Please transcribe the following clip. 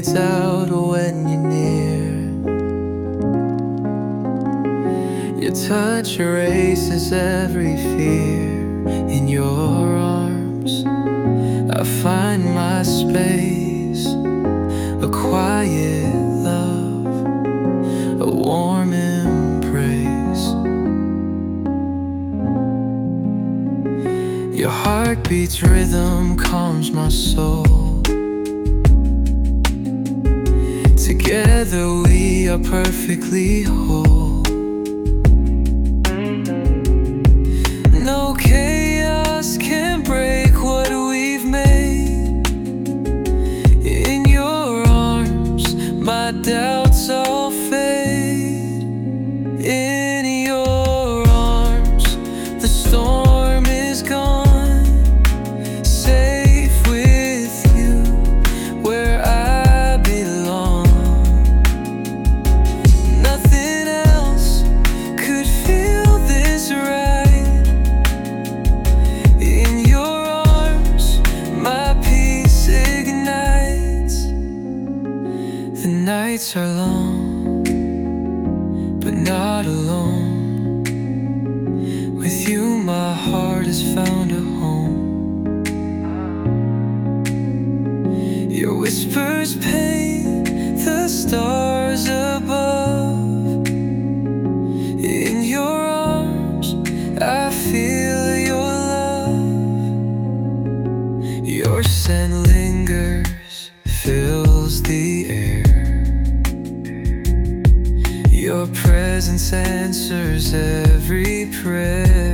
fades out when you're near. Your touch erases every fear. In your arms I find my space, a quiet love, a warm embrace. Your heartbeat's rhythm calms my soul. Together we are perfectly whole. No chaos can break what we've made. In your arms my doubts all fade. In your arms the storm is gone. Safe with you where I belong. Nothing else could feel this right. In your arms my peace ignites. The nights are long, but not alone. With you my heart has found a home. Your whispers paint the stars above. In your arms I feel your love. Your scent lingers, fills the air. Your presence answers every prayer.